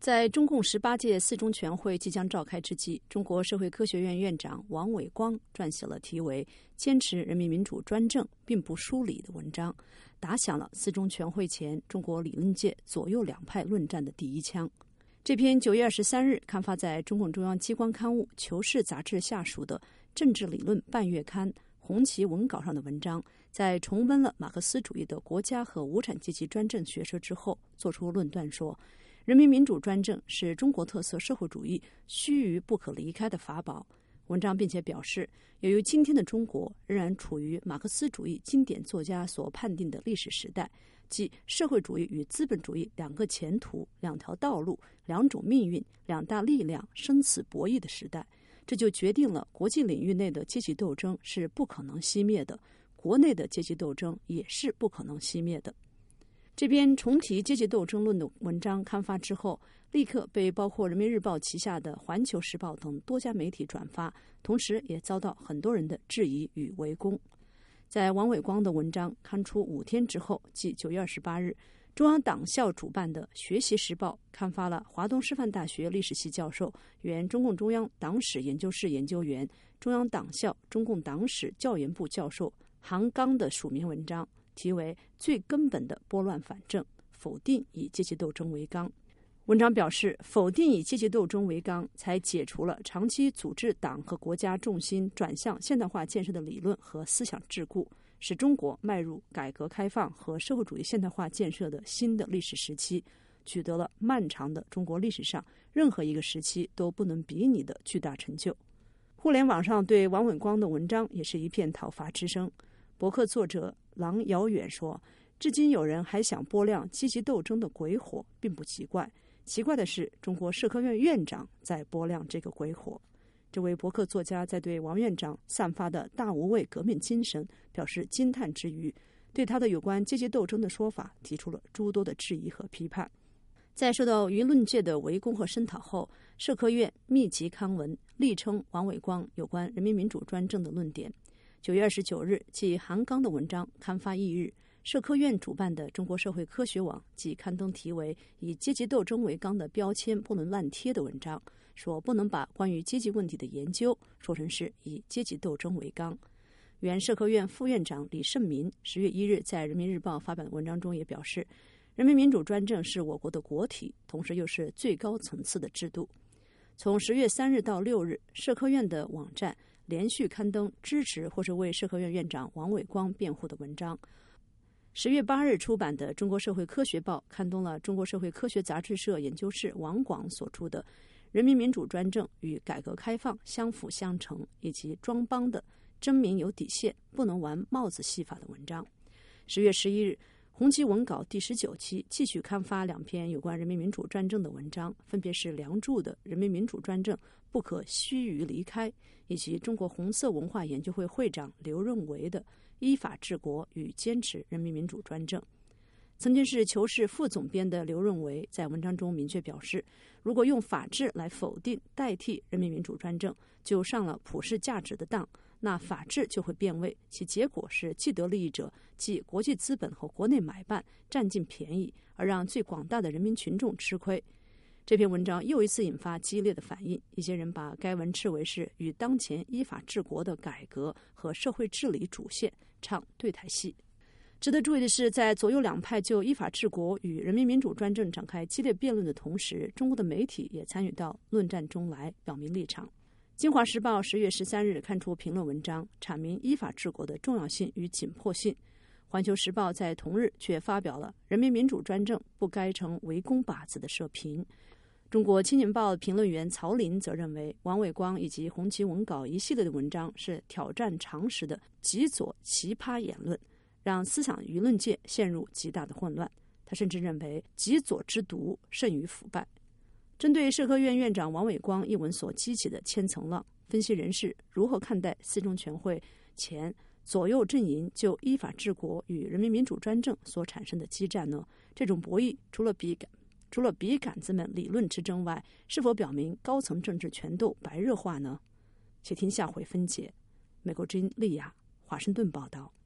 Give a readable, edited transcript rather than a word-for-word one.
在中共18届四中全会即将召开之际，中国社会科学院院长王伟光撰写了题为《坚持人民民主专政，并不疏离》的文章，打响了四中全会前中国理论界左右两派论战的第一枪。这篇9月23日刊发在中共中央机关刊物《求是》杂志下属的政治理论半月刊红旗文稿上的文章，在重温了马克思主义的国家和无产阶级专政学说之后，做出论断说，人民民主专政是中国特色社会主义须臾不可离开的法宝。文章并且表示，由于今天的中国仍然处于马克思主义经典作家所判定的历史时代，即社会主义与资本主义两个前途、两条道路、两种命运、两大力量生死博弈的时代，这就决定了国际领域内的阶级斗争是不可能熄灭的，国内的阶级斗争也是不可能熄灭的。这篇重提阶级斗争论的文章刊发之后，立刻被包括人民日报旗下的环球时报等多家媒体转发，同时也遭到很多人的质疑与围攻。在王伟光的文章刊出5天之后，即9月28日，中央党校主办的学习时报刊发了华东师范大学历史系教授、原中共中央党史研究室研究员、中央党校中共党史教研部教授韩刚的署名文章，题为最根本的拨乱反正，否定以阶级斗争为纲。文章表示，否定以阶级斗争为纲，才解除了长期组织党和国家重心转向现代化建设的理论和思想桎梏，使中国迈入改革开放和社会主义现代化建设的新的历史时期，取得了漫长的中国历史上任何一个时期都不能比拟的巨大成就。互联网上对王伟光的文章也是一片讨伐之声。博客作者郎遥远说，至今有人还想拨亮阶级斗争的鬼火，并不奇怪，奇怪的是中国社科院院长在拨亮这个鬼火。这位博客作家在对王院长散发的大无畏革命精神表示惊叹之余，对他的有关阶级斗争的说法提出了诸多的质疑和批判。在受到舆论界的围攻和声讨后，社科院密集刊文力称王伟光有关人民民主专政的论点。9月29日，即韩刚的文章刊发翌日，社科院主办的中国社会科学网即刊登题为以阶级斗争为纲的标签不能乱贴的文章，说不能把关于阶级问题的研究说成是以阶级斗争为纲。原社科院副院长李胜民10月1日在人民日报发表的文章中也表示，人民民主专政是我国的国体，同时又是最高层次的制度。从10月3日到6日，社科院的网站连续刊登支持或是为社科院院长王伟光辩护的文章。10月8日出版的《中国社会科学报》刊登了中国社会科学杂志社研究室王广所著的《人民民主专政与改革开放相辅相成》以及庄邦的《真民有底线，不能玩帽子戏法》的文章。10月11日，红旗文稿第19期继续刊发2篇有关人民民主专政的文章，分别是梁祝的《人民民主专政不可须臾离开》，以及中国红色文化研究会会长刘润维的《依法治国与坚持人民民主专政》。曾经是求是副总编的刘润维在文章中明确表示，如果用法治来否定代替人民民主专政，就上了普世价值的当，那法治就会变味，其结果是既得利益者即国际资本和国内买办占尽便宜，而让最广大的人民群众吃亏。这篇文章又一次引发激烈的反应，一些人把该文斥为是与当前依法治国的改革和社会治理主线唱对台戏。值得注意的是，在左右两派就依法治国与人民民主专政展开激烈辩论的同时，中国的媒体也参与到论战中来，表明立场。京华时报10月13日刊出评论文章，阐明依法治国的重要性与紧迫性。环球时报在同日却发表了人民民主专政不该成围攻靶子的社评。中国青年报评论员曹林则认为，王伟光以及红旗文稿一系列的文章是挑战常识的极左奇葩言论，让思想舆论界陷入极大的混乱。他甚至认为极左之毒胜于腐败。针对社科院院长王伟光一文所激起的千层浪，分析人士如何看待四中全会前左右阵营就依法治国与人民民主专政所产生的激战呢？这种博弈除了笔杆子们理论之争外，是否表明高层政治权斗白热化呢？且听下回分解。美国之音利亚华盛顿报道。